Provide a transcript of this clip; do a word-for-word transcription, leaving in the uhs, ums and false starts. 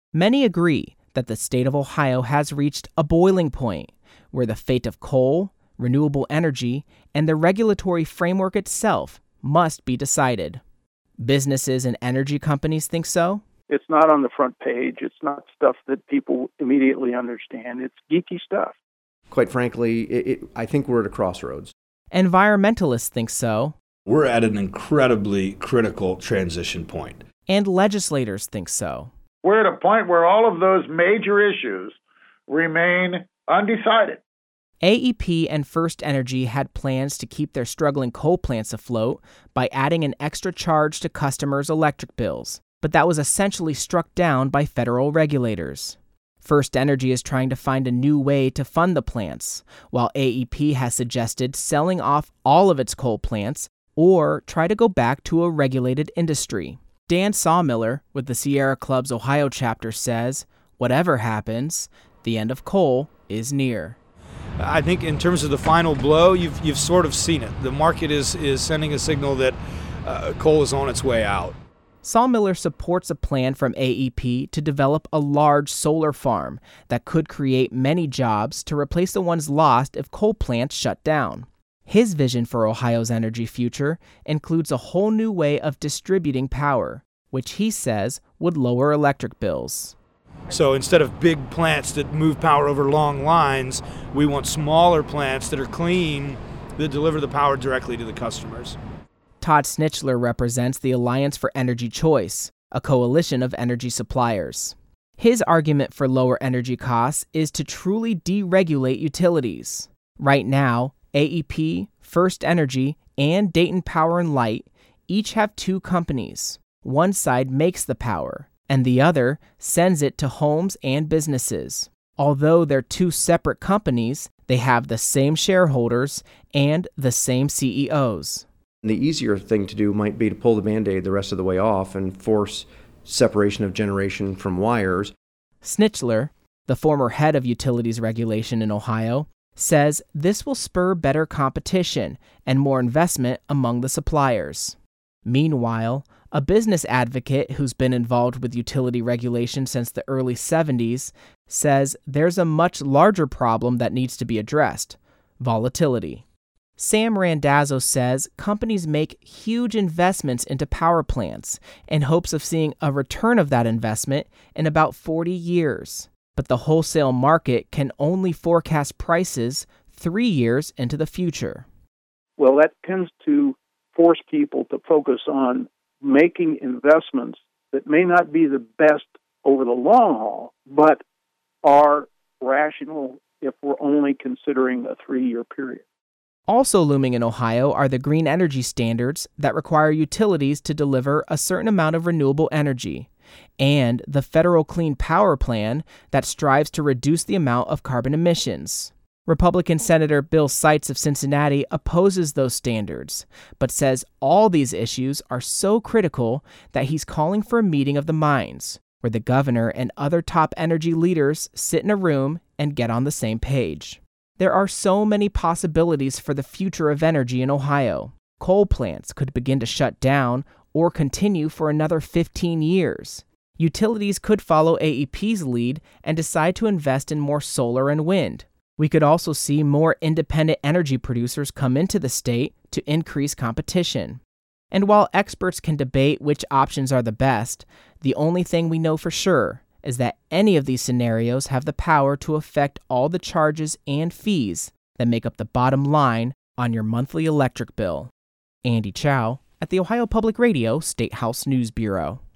Many agree that the state of Ohio has reached a boiling point where the fate of coal, renewable energy, and the regulatory framework itself must be decided. Businesses and energy companies think so. It's not on the front page. It's not stuff that people immediately understand. It's geeky stuff. Quite frankly, it, it, I think we're at a crossroads. Environmentalists think so. We're at an incredibly critical transition point. And legislators think so. We're at a point where all of those major issues remain undecided. A E P and First Energy had plans to keep their struggling coal plants afloat by adding an extra charge to customers' electric bills, but that was essentially struck down by federal regulators. First Energy is trying to find a new way to fund the plants, while A E P has suggested selling off all of its coal plants or try to go back to a regulated industry. Dan Sawmiller with the Sierra Club's Ohio chapter says, whatever happens, the end of coal is near. I think in terms of the final blow, you've you've sort of seen it. The market is, is sending a signal that uh, coal is on its way out. Sawmiller supports a plan from A E P to develop a large solar farm that could create many jobs to replace the ones lost if coal plants shut down. His vision for Ohio's energy future includes a whole new way of distributing power, which he says would lower electric bills. So instead of big plants that move power over long lines, we want smaller plants that are clean, that deliver the power directly to the customers. Todd Snitchler represents the Alliance for Energy Choice, a coalition of energy suppliers. His argument for lower energy costs is to truly deregulate utilities. Right now, A E P, First Energy, and Dayton Power and Light each have two companies. One side makes the power, and the other sends it to homes and businesses. Although they're two separate companies, they have the same shareholders and the same C E Os. The easier thing to do might be to pull the Band-Aid the rest of the way off and force separation of generation from wires. Snitchler, the former head of utilities regulation in Ohio, says this will spur better competition and more investment among the suppliers. Meanwhile, a business advocate who's been involved with utility regulation since the early seventies says there's a much larger problem that needs to be addressed: volatility. Sam Randazzo says companies make huge investments into power plants in hopes of seeing a return of that investment in about forty years. But the wholesale market can only forecast prices three years into the future. Well, that tends to force people to focus on making investments that may not be the best over the long haul, but are rational if we're only considering a three-year period. Also looming in Ohio are the green energy standards that require utilities to deliver a certain amount of renewable energy, and the Federal Clean Power Plan that strives to reduce the amount of carbon emissions. Republican Senator Bill Seitz of Cincinnati opposes those standards, but says all these issues are so critical that he's calling for a meeting of the minds, where the governor and other top energy leaders sit in a room and get on the same page. There are so many possibilities for the future of energy in Ohio. Coal plants could begin to shut down or continue for another fifteen years. Utilities could follow A E P's lead and decide to invest in more solar and wind. We could also see more independent energy producers come into the state to increase competition. And while experts can debate which options are the best, the only thing we know for sure is that any of these scenarios have the power to affect all the charges and fees that make up the bottom line on your monthly electric bill. Andy Chow at the Ohio Public Radio State House News Bureau.